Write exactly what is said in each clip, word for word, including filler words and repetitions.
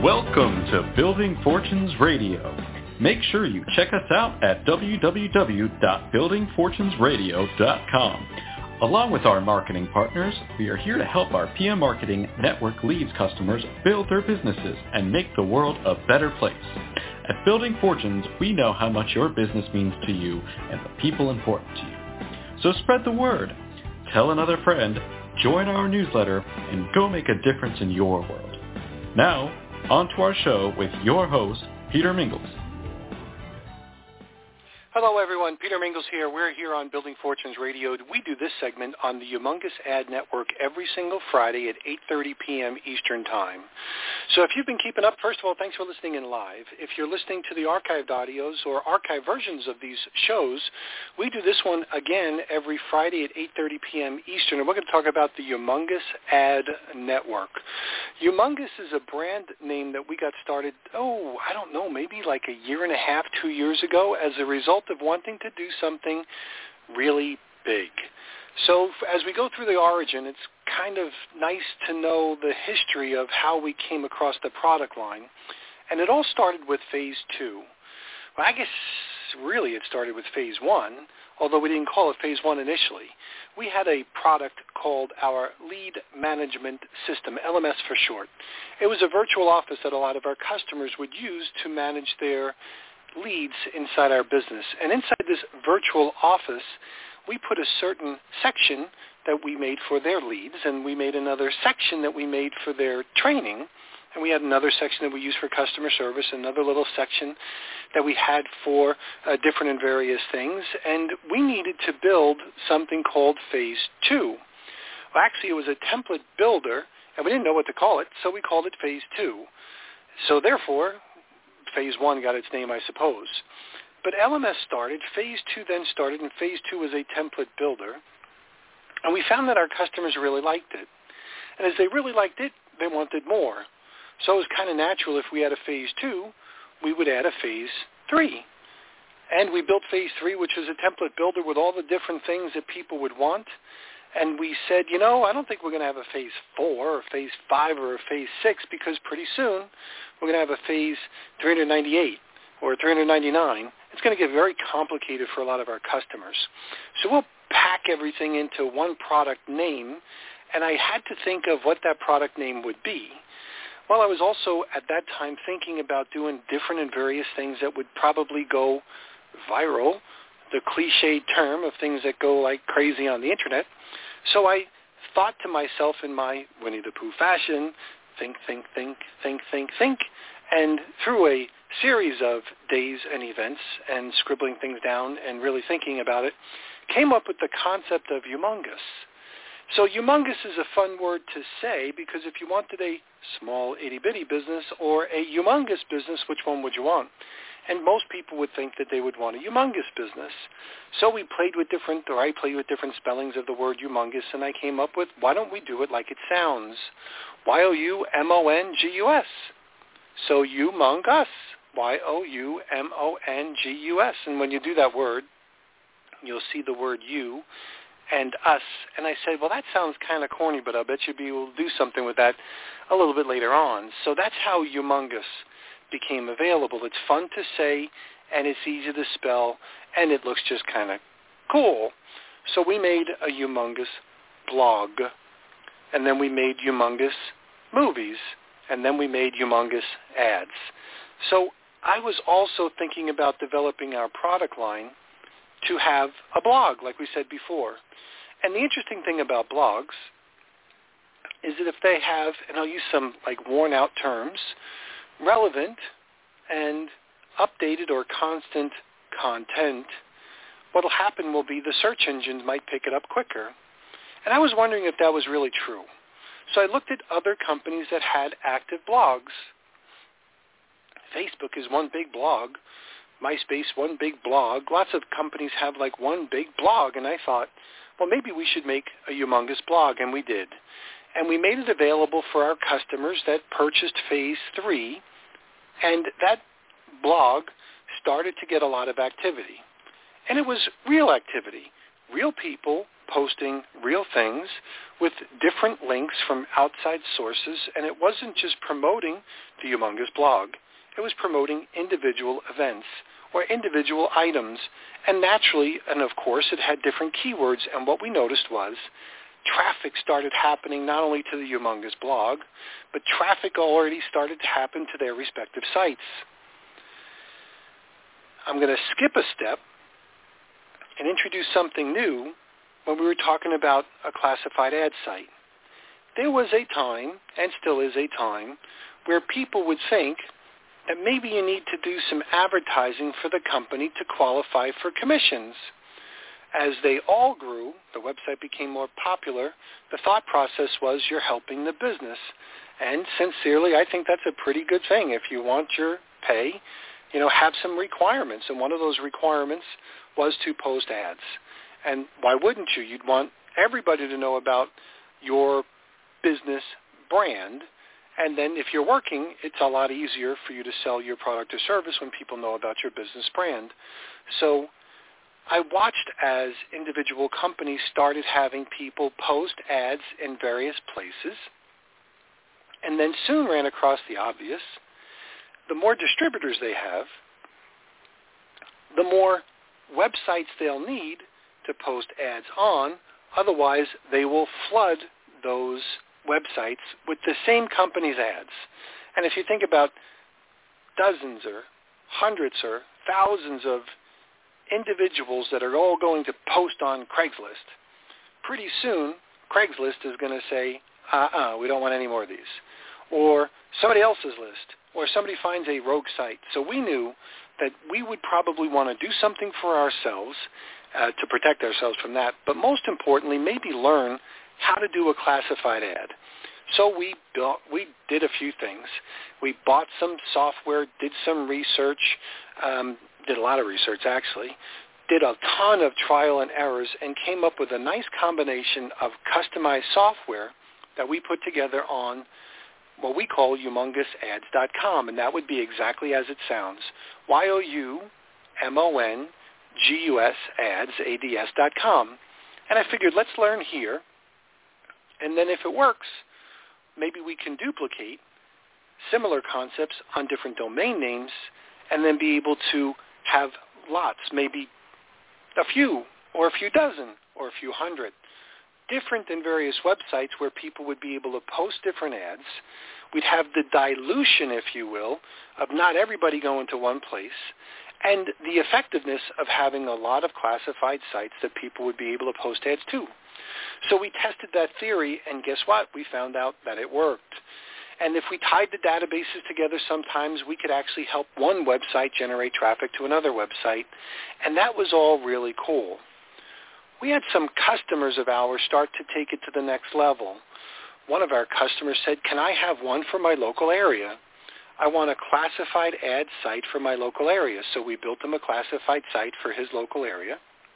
Welcome to Building Fortunes Radio. Make sure you check us out at w w w dot building fortunes radio dot com. Along with our marketing partners, we are here to help our P M Marketing Network Leads customers build their businesses and make the world a better place. At Building Fortunes, we know how much your business means to you and the people important to you. So spread the word. Tell another friend, join our newsletter, and go make a difference in your world. Now, on to our show with your host, Peter Mingles. Hello, everyone. Peter Mingles here. We're here on Building Fortunes Radio. We do this segment on the Humongous Ad Network every single Friday at eight thirty p.m. Eastern Time. So if you've been keeping up, first of all, thanks for listening in live. If you're listening to the archived audios or archived versions of these shows, we do this one again every Friday at eight thirty p.m. Eastern, and we're going to talk about the Humongous Ad Network. Humongous is a brand name that we got started, oh, I don't know, maybe like a year and a half, two years ago as a result of wanting to do something really big. So as we go through the origin, it's kind of nice to know the history of how we came across the product line. And it all started with phase two. Well, I guess really it started with phase one, although we didn't call it phase one initially. We had a product called our Lead Management System, L M S for short. It was a virtual office that a lot of our customers would use to manage their leads inside our business. And inside this virtual office, we put a certain section that we made for their leads, and we made another section that we made for their training, and we had another section that we used for customer service, another little section that we had for uh, different and various things, and we needed to build something called phase two. Well, actually, it was a template builder, and we didn't know what to call it, so we called it phase two. So therefore, phase one got its name, I suppose. But L M S started, phase two then started, and phase two was a template builder. And we found that our customers really liked it. And as they really liked it, they wanted more. So it was kind of natural if we had a phase two, we would add a phase three. And we built phase three, which was a template builder with all the different things that people would want. And we said, you know, I don't think we're going to have a phase four or phase five or a phase six because pretty soon we're going to have a phase three ninety-eight or three ninety-nine. It's going to get very complicated for a lot of our customers. So we'll pack everything into one product name, and I had to think of what that product name would be. Well, I was also at that time thinking about doing different and various things that would probably go viral, the cliched term of things that go like crazy on the internet. So I thought to myself in my Winnie the Pooh fashion, think, think, think, think, think, think, and through a series of days and events and scribbling things down and really thinking about it, came up with the concept of humongous. So humongous is a fun word to say because if you wanted a small itty-bitty business or a humongous business, which one would you want? And most people would think that they would want a humongous business. So we played with different, or I played with different spellings of the word humongous, and I came up with, why don't we do it like it sounds? Y O U M O N G U S. So humongous. Y O U M O N G U S. And when you do that word, you'll see the word you and us. And I said, well, that sounds kind of corny, but I bet you'll be able to do something with that a little bit later on. So that's how humongous became available. It's fun to say, and it's easy to spell, and it looks just kind of cool. So we made a humongous blog, and then we made humongous movies, and then we made humongous ads. So I was also thinking about developing our product line to have a blog, like we said before. And the interesting thing about blogs is that if they have, and I'll use some like worn-out terms, relevant and updated or constant content, what will happen will be the search engines might pick it up quicker. And I was wondering if that was really true. So I looked at other companies that had active blogs. Facebook is one big blog. MySpace, one big blog. Lots of companies have like one big blog. And I thought, well, maybe we should make a humongous blog. And we did. And we made it available for our customers that purchased phase three. And that blog started to get a lot of activity. And it was real activity. Real people posting real things with different links from outside sources, and it wasn't just promoting the Humongous blog. It was promoting individual events or individual items, and naturally, and of course, it had different keywords, and what we noticed was traffic started happening not only to the Humongous blog, but traffic already started to happen to their respective sites. I'm going to skip a step and introduce something new when we were talking about a classified ad site. There was a time, and still is a time, where people would think that maybe you need to do some advertising for the company to qualify for commissions. As they all grew, the website became more popular, the thought process was you're helping the business. And sincerely, I think that's a pretty good thing. If you want your pay, you know, have some requirements. And one of those requirements was to post ads. And why wouldn't you? You'd want everybody to know about your business brand. And then if you're working, it's a lot easier for you to sell your product or service when people know about your business brand. So I watched as individual companies started having people post ads in various places, and then soon ran across the obvious. The more distributors they have, the more websites they'll need to post ads on. Otherwise, they will flood those websites with the same company's ads. And if you think about dozens or hundreds or thousands of individuals that are all going to post on Craigslist, pretty soon Craigslist is going to say, uh-uh, we don't want any more of these. Or somebody else's list, or somebody finds a rogue site. So we knew that we would probably want to do something for ourselves uh, to protect ourselves from that, but most importantly, maybe learn how to do a classified ad. So we built, we did a few things. We bought some software, did some research, um, did a lot of research actually, did a ton of trial and errors, and came up with a nice combination of customized software that we put together on what we call humongous ads dot com, and that would be exactly as it sounds, Y O U M O N G U S ads, A D S dot com. And I figured, let's learn here, and then if it works, maybe we can duplicate similar concepts on different domain names and then be able to have lots, maybe a few or a few dozen or a few hundred, different than various websites where people would be able to post different ads. We'd have the dilution, if you will, of not everybody going to one place, and the effectiveness of having a lot of classified sites that people would be able to post ads to. So we tested that theory, and guess what? We found out that it worked. And if we tied the databases together, sometimes we could actually help one website generate traffic to another website, and that was all really cool. We had some customers of ours start to take it to the next level. One of our customers said, can I have one for my local area? I want a classified ad site for my local area. So we built him a classified site for his local area.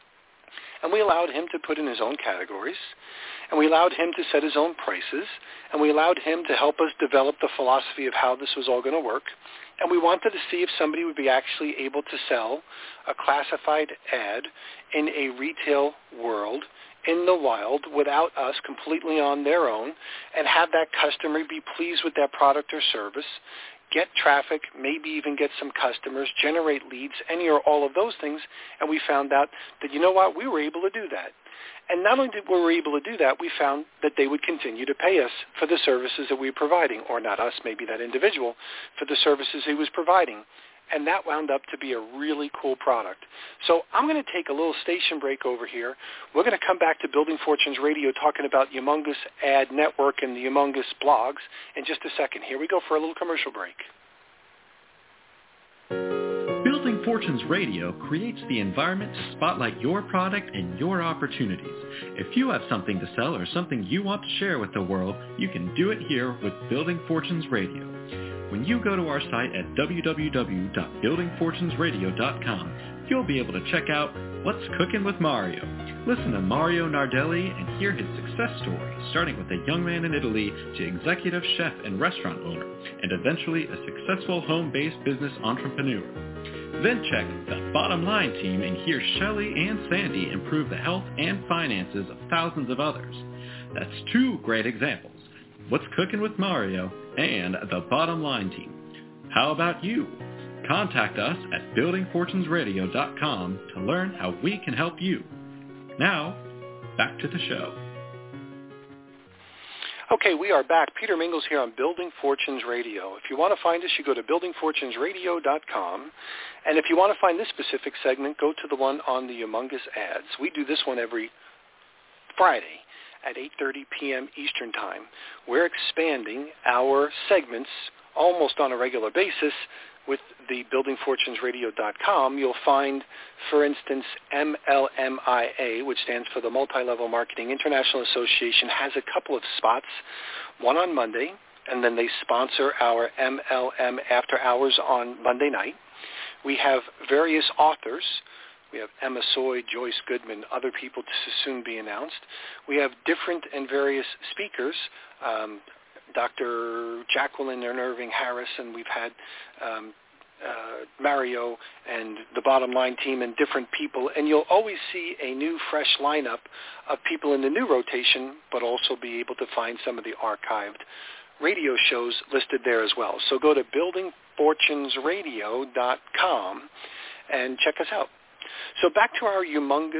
And we allowed him to put in his own categories, and we allowed him to set his own prices, and we allowed him to help us develop the philosophy of how this was all going to work. And we wanted to see if somebody would be actually able to sell a classified ad in a retail world in the wild without us, completely on their own, and have that customer be pleased with that product or service, get traffic, maybe even get some customers, generate leads, any or all of those things. And we found out that, you know what, we were able to do that. And not only did we were able to do that, we found that they would continue to pay us for the services that we were providing, or not us, maybe that individual, for the services he was providing. And that wound up to be a really cool product. So I'm going to take a little station break over here. We're going to come back to Building Fortunes Radio talking about Humongous Ad Network and the Humongous blogs in just a second. Here we go for a little commercial break. Building Fortunes Radio creates the environment to spotlight your product and your opportunities. If you have something to sell or something you want to share with the world, you can do it here with Building Fortunes Radio. When you go to our site at w w w dot building fortunes radio dot com, you'll be able to check out What's Cooking with Mario. Listen to Mario Nardelli and hear his success story, starting with a young man in Italy to executive chef and restaurant owner, and eventually a successful home-based business entrepreneur. Then check the Bottom Line team and hear Shelley and Sandy improve the health and finances of thousands of others. That's two great examples. What's Cooking with Mario and the Bottom Line team. How about you? Contact us at building fortunes radio dot com to learn how we can help you. Now, back to the show. Okay, we are back. Peter Mingles here on Building Fortunes Radio. If you want to find us, you go to building fortunes radio dot com. And if you want to find this specific segment, go to the one on the Humongous Ads. We do this one every Friday at eight thirty p.m. Eastern Time. We're expanding our segments almost on a regular basis with the building fortunes radio dot com. You'll find, for instance, M L M I A, which stands for the Multi-Level Marketing International Association, has a couple of spots, one on Monday, and then they sponsor our M L M After Hours on Monday night. We have various authors. We have Emma Soy, Joyce Goodman, other people to soon be announced. We have different and various speakers, um, Doctor Jacqueline and Irving Harris, and we've had um, uh, Mario and the Bottom Line team and different people. And you'll always see a new, fresh lineup of people in the new rotation, but also be able to find some of the archived radio shows listed there as well. So go to building fortunes radio dot com and check us out. So back to our Humongous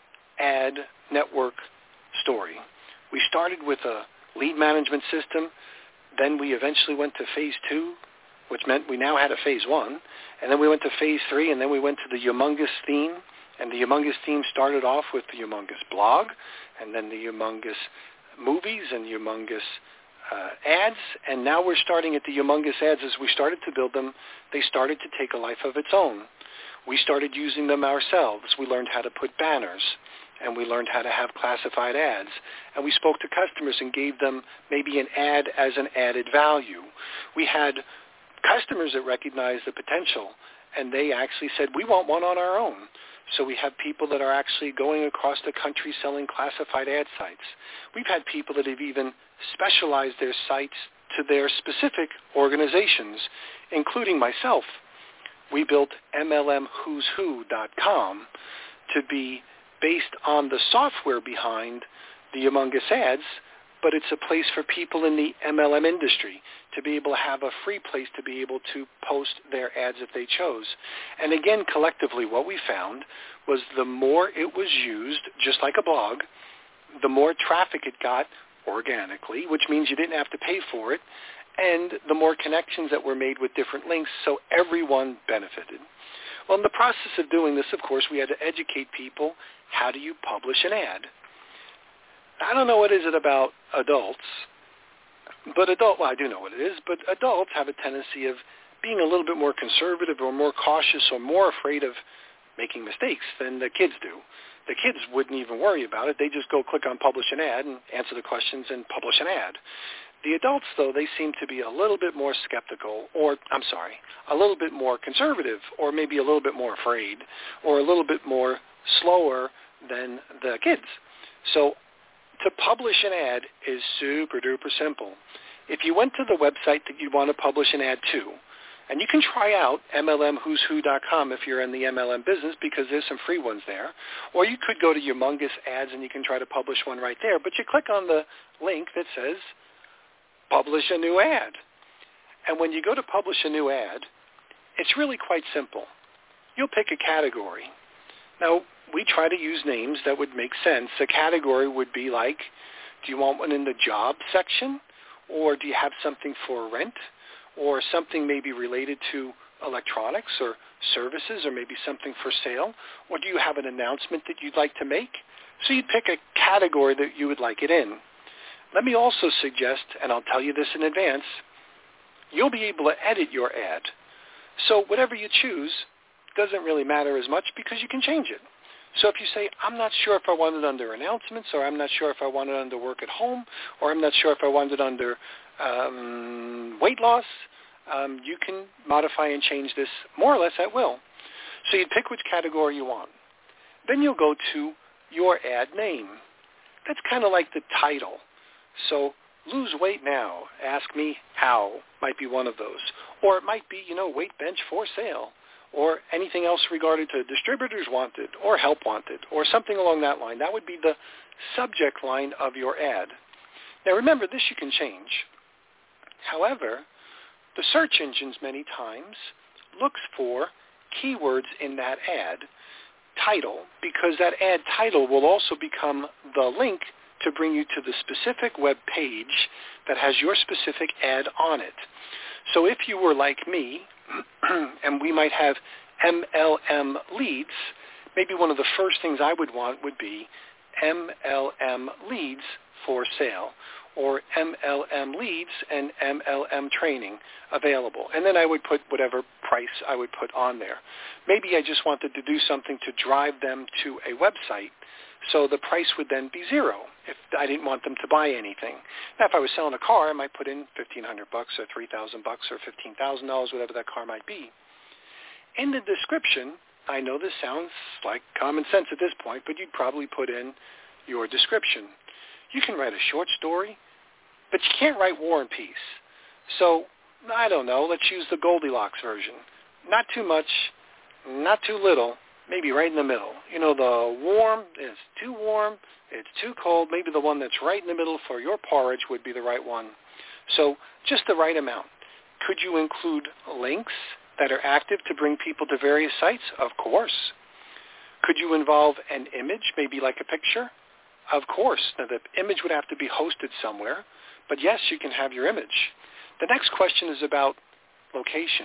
Ad Network story. We started with a lead management system. Then we eventually went to phase two, which meant we now had a phase one. And then we went to phase three, and then we went to the Humongous theme. And the Humongous theme started off with the Humongous blog, and then the Humongous movies and Humongous uh, ads. And now we're starting at the Humongous ads. As we started to build them, they started to take a life of its own. We started using them ourselves. We learned how to put banners, and we learned how to have classified ads. And we spoke to customers and gave them maybe an ad as an added value. We had customers that recognized the potential, and they actually said, we want one on our own. So we have people that are actually going across the country selling classified ad sites. We've had people that have even specialized their sites to their specific organizations, including myself. We built M L M who's who dot com to be based on the software behind the Humongous Ads, but it's a place for people in the M L M industry to be able to have a free place to be able to post their ads if they chose. And again, collectively, what we found was the more it was used, just like a blog, the more traffic it got organically, which means you didn't have to pay for it, and the more connections that were made with different links, so everyone benefited. Well, in the process of doing this, of course, we had to educate people. How do you publish an ad? I don't know what is it about adults, but adult, well, I do know what it is, but adults have a tendency of being a little bit more conservative or more cautious or more afraid of making mistakes than the kids do. The kids wouldn't even worry about it. They just go click on publish an ad and answer the questions and publish an ad. The adults, though, they seem to be a little bit more skeptical, or, I'm sorry, a little bit more conservative, or maybe a little bit more afraid, or a little bit more slower than the kids. So to publish an ad is super duper simple. If you went to the website that you want to publish an ad to, and you can try out M L M who's who dot com if you're in the M L M business, because there's some free ones there. Or you could go to Humongous Ads and you can try to publish one right there. But you click on the link that says publish a new ad. And when you go to publish a new ad, it's really quite simple. You'll pick a category. Now, we try to use names that would make sense. A category would be like, do you want one in the job section? Or do you have something for rent? Or something maybe related to electronics or services, or maybe something for sale? Or do you have an announcement that you'd like to make? So you'd pick a category that you would like it in. Let me also suggest, and I'll tell you this in advance, you'll be able to edit your ad. So whatever you choose doesn't really matter as much because you can change it. So if you say, I'm not sure if I want it under announcements, or I'm not sure if I want it under work at home, or I'm not sure if I want it under um, weight loss, um, you can modify and change this more or less at will. So you pick which category you want. Then you'll go to your ad name. That's kind of like the title. So lose weight now, ask me how might be one of those. Or it might be, you know, weight bench for sale. or anything else regarding to distributors wanted or help wanted or something along that line. That would be the subject line of your ad. Now remember, this you can change. However, the search engines many times looks for keywords in that ad title, because that ad title will also become the link to bring you to the specific web page that has your specific ad on it. So if you were like me, and we might have M L M leads, maybe one of the first things I would want would be M L M leads for sale, or M L M leads and M L M training available. And then I would put whatever price I would put on there. Maybe I just wanted to do something to drive them to a website, so the price would then be zero if I didn't want them to buy anything. Now, if I was selling a car, I might put in fifteen hundred bucks or three thousand bucks or fifteen thousand dollars, whatever that car might be. In the description, I know this sounds like common sense at this point, but you'd probably put in your description. You can write a short story, but you can't write War and Peace. So, I don't know, let's use the Goldilocks version. Not too much, not too little, maybe right in the middle. You know, the warm is too warm, it's too cold. Maybe the one that's right in the middle for your porridge would be the right one. So just the right amount. Could you include links that are active to bring people to various sites? Of course. Could you involve an image, maybe like a picture? Of course. Now, the image would have to be hosted somewhere, but yes, you can have your image. The next question is about location.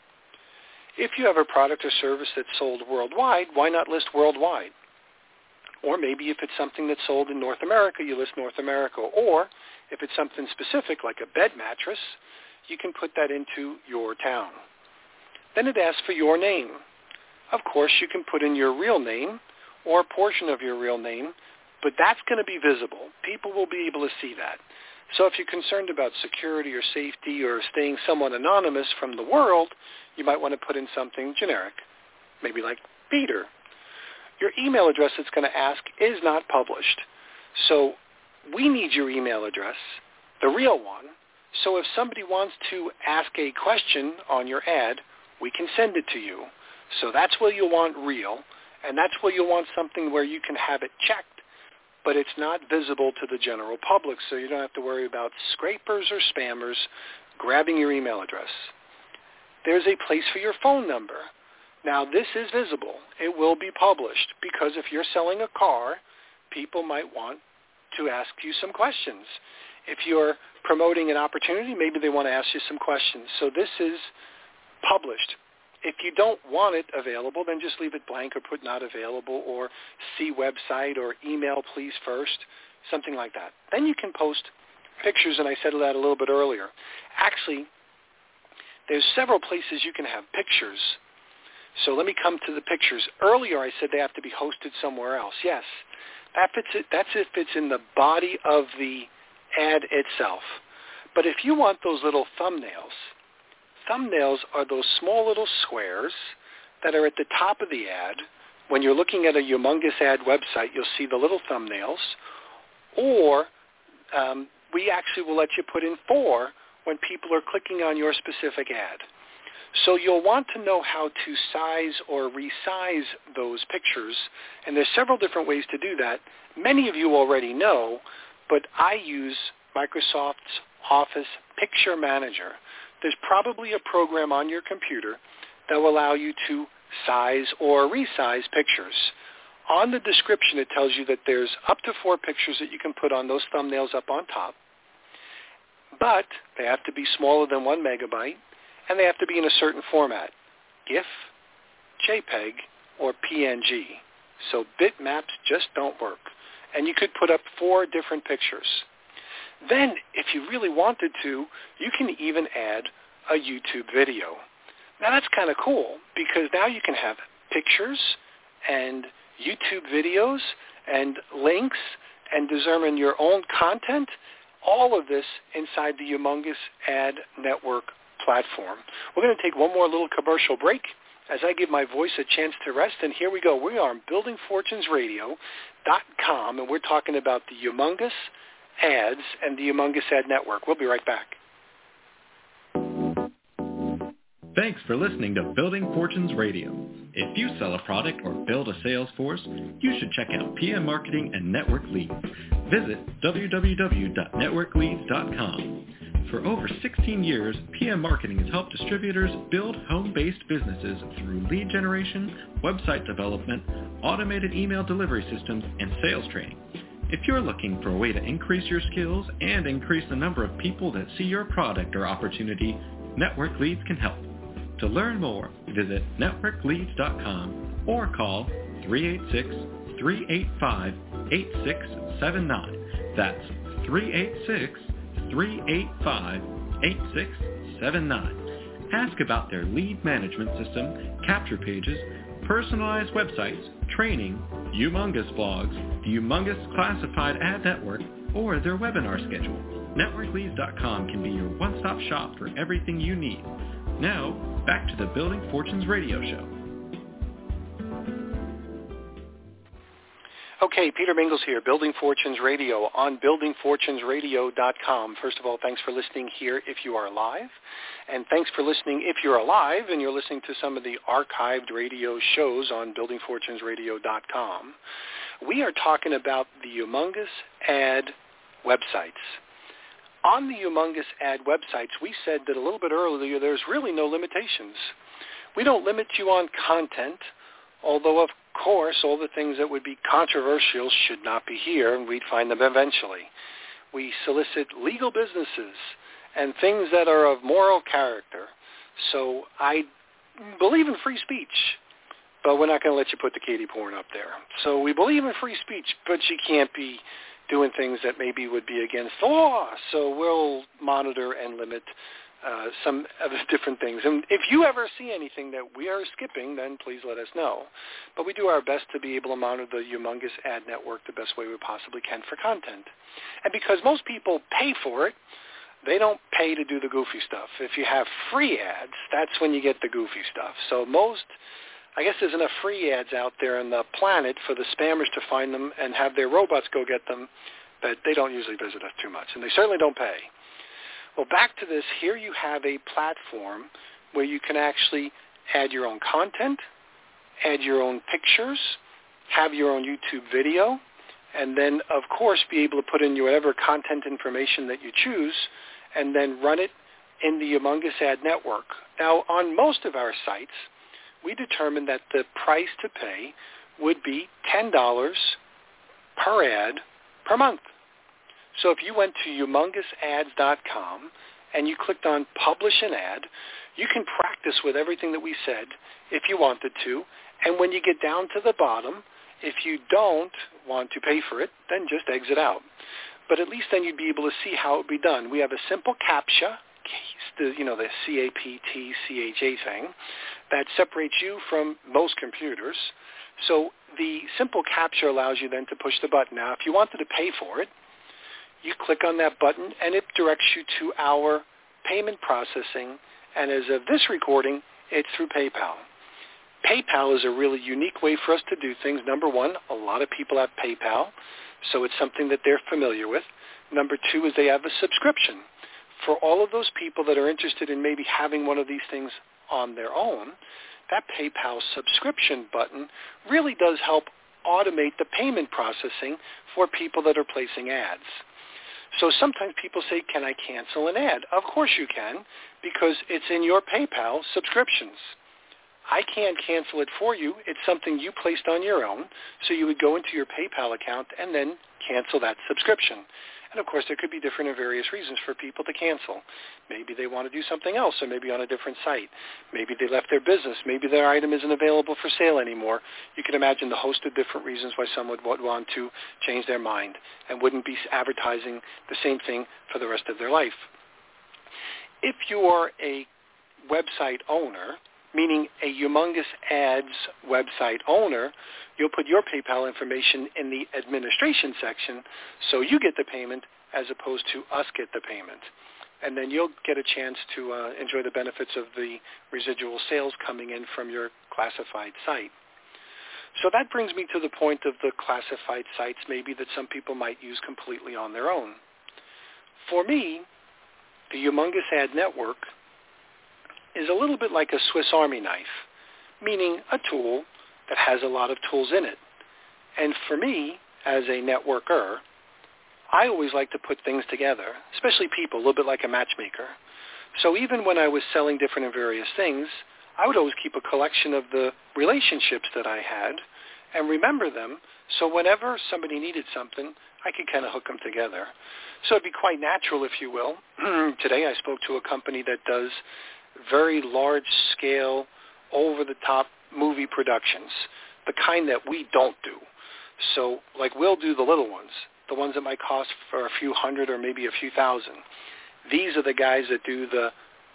If you have a product or service that's sold worldwide, why not list worldwide? Or maybe if it's something that's sold in North America, you list North America. Or if it's something specific like a bed mattress, you can put that into your town. Then it asks for your name. Of course, you can put in your real name or a portion of your real name, but that's going to be visible. People will be able to see that. So if you're concerned about security or safety or staying somewhat anonymous from the world, you might want to put in something generic, maybe like Peter. Your email address it's going to ask is not published. So we need your email address, the real one. So if somebody wants to ask a question on your ad, we can send it to you. So that's where you'll want real, and that's where you'll want something where you can have it checked, but it's not visible to the general public, so you don't have to worry about scrapers or spammers grabbing your email address. There's a place for your phone number. Now, this is visible. It will be published because if you're selling a car, people might want to ask you some questions. If you're promoting an opportunity, maybe they want to ask you some questions. So this is published. If you don't want it available, then just leave it blank or put not available or see website or email please first, something like that. Then you can post pictures, and I said that a little bit earlier. Actually, there's several places you can have pictures. So let me come to the pictures. Earlier I said they have to be hosted somewhere else. Yes, that fits it, that's if it's in the body of the ad itself. But if you want those little thumbnails, thumbnails are those small little squares that are at the top of the ad. When you're looking at a Humongous Ad website, you'll see the little thumbnails. Or um, we actually will let you put in four when people are clicking on your specific ad. So you'll want to know how to size or resize those pictures, and there's several different ways to do that. Many of you already know, but I use Microsoft's Office Picture Manager. There's probably a program on your computer that will allow you to size or resize pictures. On the description, it tells you that there's up to four pictures that you can put on those thumbnails up on top, but they have to be smaller than one megabyte, and they have to be in a certain format, GIF, JPEG, or P N G. So bitmaps just don't work. And you could put up four different pictures. Then, if you really wanted to, you can even add a YouTube video. Now that's kind of cool because now you can have pictures and YouTube videos and links and determine your own content, all of this inside the Humongous Ad Network platform. We're going to take one more little commercial break as I give my voice a chance to rest, and here we go. We are on building fortunes radio dot com, and we're talking about the Humongous Ads and the Humongous Ad Network. We'll be right back. Thanks for listening to Building Fortunes Radio. If you sell a product or build a sales force, you should check out P M Marketing and Network Leads. Visit w w w dot network leads dot com. For over sixteen years, P M Marketing has helped distributors build home-based businesses through lead generation, website development, automated email delivery systems, and sales training. If you're looking for a way to increase your skills and increase the number of people that see your product or opportunity, Network Leads can help. To learn more, visit network leads dot com or call three eight six, three eight five, eight six seven nine. That's three eight six, three eight five, eight six seven nine. Ask about their lead management system, capture pages, personalized websites, training, Humongous blogs, the Humongous Classified Ad Network, or their webinar schedule. network leads dot com can be your one-stop shop for everything you need. Now, back to the Building Fortunes Radio Show. Okay, Peter Mingles here, Building Fortunes Radio on building fortunes radio dot com. First of all, thanks for listening here if you are live. And thanks for listening if you're alive and you're listening to some of the archived radio shows on building fortunes radio dot com. We are talking about the Humongous Ad websites. On the Humongous Ad websites, we said that a little bit earlier there's really no limitations. We don't limit you on content, although, of course, all the things that would be controversial should not be here, and we'd find them eventually. We solicit legal businesses and things that are of moral character. So I believe in free speech, but we're not going to let you put the kiddie porn up there. So we believe in free speech, but you can't be doing things that maybe would be against the law. So we'll monitor and limit uh, some of the different things. And if you ever see anything that we are skipping, then please let us know. But we do our best to be able to monitor the Humongous Ad Network the best way we possibly can for content. And because most people pay for it, they don't pay to do the goofy stuff. If you have free ads, that's when you get the goofy stuff. So most, I guess there's enough free ads out there on the planet for the spammers to find them and have their robots go get them, but they don't usually visit us too much, and they certainly don't pay. Well, back to this, here you have a platform where you can actually add your own content, add your own pictures, have your own YouTube video, and then, of course, be able to put in your whatever content information that you choose, and then run it in the Humongous Ad Network. Now, on most of our sites, we determined that the price to pay would be ten dollars per ad per month. So if you went to humongous ads dot com and you clicked on Publish an Ad, you can practice with everything that we said if you wanted to. And when you get down to the bottom, if you don't want to pay for it, then just exit out. But at least then you'd be able to see how it would be done. We have a simple CAPTCHA, the, you know, the C A P T C H A thing, that separates you from most computers. So the simple CAPTCHA allows you then to push the button. Now, if you wanted to pay for it, you click on that button, and it directs you to our payment processing. And as of this recording, it's through PayPal. PayPal is a really unique way for us to do things. Number one, a lot of people have PayPal, so it's something that they're familiar with. Number two is they have a subscription. For all of those people that are interested in maybe having one of these things on their own, that PayPal subscription button really does help automate the payment processing for people that are placing ads. So sometimes people say, can I cancel an ad? Of course you can, because it's in your PayPal subscriptions. I can't cancel it for you. It's something you placed on your own, so you would go into your PayPal account and then cancel that subscription. And, of course, there could be different and various reasons for people to cancel. Maybe they want to do something else, or maybe on a different site. Maybe they left their business. Maybe their item isn't available for sale anymore. You can imagine the host of different reasons why someone would want to change their mind and wouldn't be advertising the same thing for the rest of their life. If you are a website owner, meaning a Humongous Ads website owner, you'll put your PayPal information in the administration section so you get the payment as opposed to us get the payment. And then you'll get a chance to uh, enjoy the benefits of the residual sales coming in from your classified site. So that brings me to the point of the classified sites maybe that some people might use completely on their own. For me, the Humongous Ad Network is a little bit like a Swiss Army knife, meaning a tool that has a lot of tools in it. And for me, as a networker, I always like to put things together, especially people, a little bit like a matchmaker. So even when I was selling different and various things, I would always keep a collection of the relationships that I had and remember them, so whenever somebody needed something, I could kind of hook them together. So it'd be quite natural, if you will. Today I spoke to a company that does very large-scale, over-the-top movie productions, the kind that we don't do. So, like, we'll do the little ones, the ones that might cost for a few hundred or maybe a few thousand. These are the guys that do the one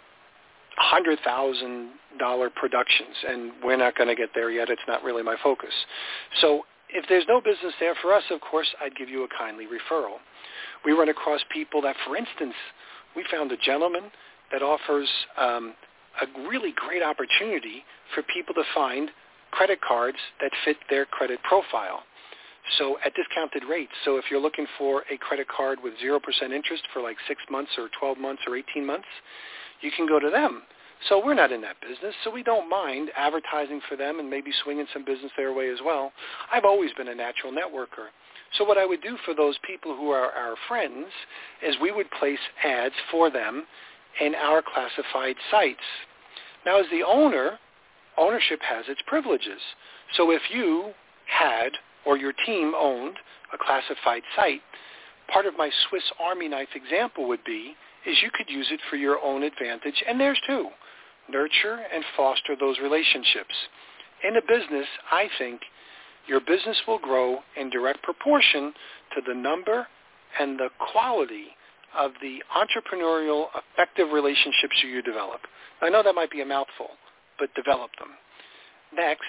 hundred thousand dollars productions, and we're not going to get there yet. It's not really my focus. So if there's no business there for us, of course, I'd give you a kindly referral. We run across people that, for instance, we found a gentleman that offers um, a really great opportunity for people to find credit cards that fit their credit profile. So at discounted rates. So if you're looking for a credit card with zero percent interest for like six months or twelve months or eighteen months, you can go to them. So we're not in that business, so we don't mind advertising for them and maybe swinging some business their way as well. I've always been a natural networker. So what I would do for those people who are our friends is we would place ads for them in our classified sites. Now, as the owner, ownership has its privileges. So if you had or your team owned a classified site, part of my Swiss Army knife example would be is you could use it for your own advantage, and there's two. Nurture and foster those relationships. In a business, I think your business will grow in direct proportion to the number and the quality of the entrepreneurial, effective relationships you develop. I know that might be a mouthful, but develop them. Next,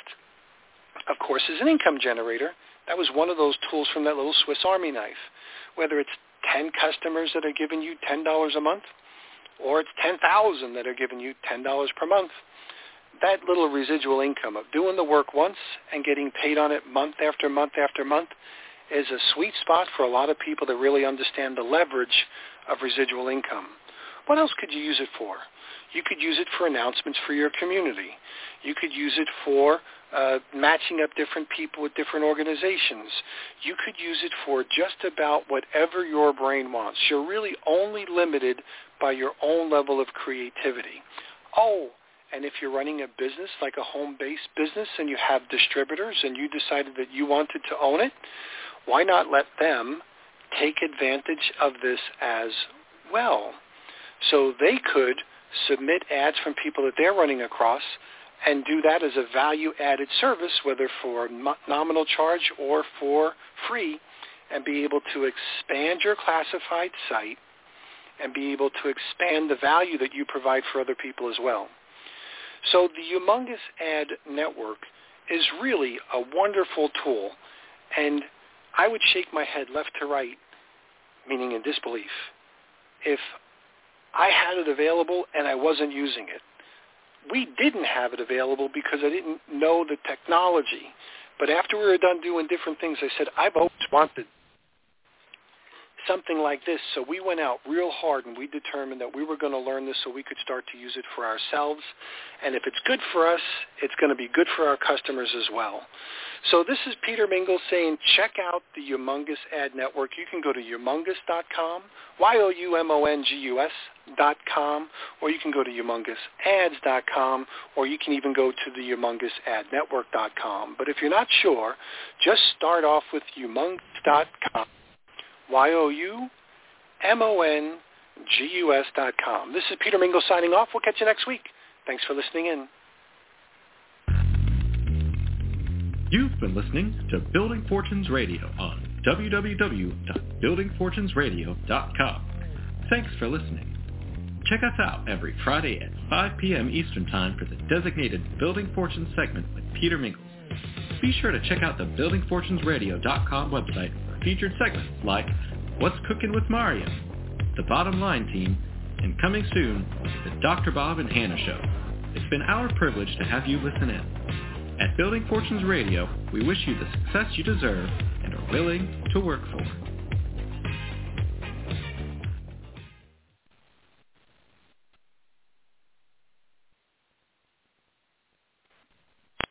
of course, is an income generator. That was one of those tools from that little Swiss Army knife. Whether it's ten customers that are giving you ten dollars a month, or it's ten thousand that are giving you ten dollars per month, that little residual income of doing the work once and getting paid on it month after month after month is a sweet spot for a lot of people that really understand the leverage of residual income. What else could you use it for? You could use it for announcements for your community. You could use it for uh, matching up different people with different organizations. You could use it for just about whatever your brain wants. You're really only limited by your own level of creativity. Oh, and if you're running a business like a home-based business and you have distributors and you decided that you wanted to own it, why not let them take advantage of this as well? So they could submit ads from people that they're running across and do that as a value-added service, whether for nominal charge or for free, and be able to expand your classified site and be able to expand the value that you provide for other people as well. So the Humongous Ad Network is really a wonderful tool, and I would shake my head left to right, meaning in disbelief, if I had it available and I wasn't using it. We didn't have it available because I didn't know the technology. But after we were done doing different things, I said, I've always wanted something like this. So we went out real hard and we determined that we were going to learn this so we could start to use it for ourselves. And if it's good for us, it's going to be good for our customers as well. So this is Peter Mingles saying check out the Humongous Ad Network. You can go to humongous dot com, Y O U M O N G U S dot com, or you can go to humongous ads dot com, or you can even go to the humongous ad network dot com. But if you're not sure, just start off with humongous dot com, Y O U M O N G U S dot com. This is Peter Mingles signing off. We'll catch you next week. Thanks for listening in. You've been listening to Building Fortunes Radio on w w w dot building fortunes radio dot com. Thanks for listening. Check us out every Friday at five p.m. Eastern Time for the designated Building Fortunes segment with Peter Mingles. Be sure to check out the building fortunes radio dot com website for featured segments like What's Cooking with Mario, The Bottom Line Team, and coming soon, the Doctor Bob and Hannah Show. It's been our privilege to have you listen in. At Building Fortunes Radio, we wish you the success you deserve and are willing to work for.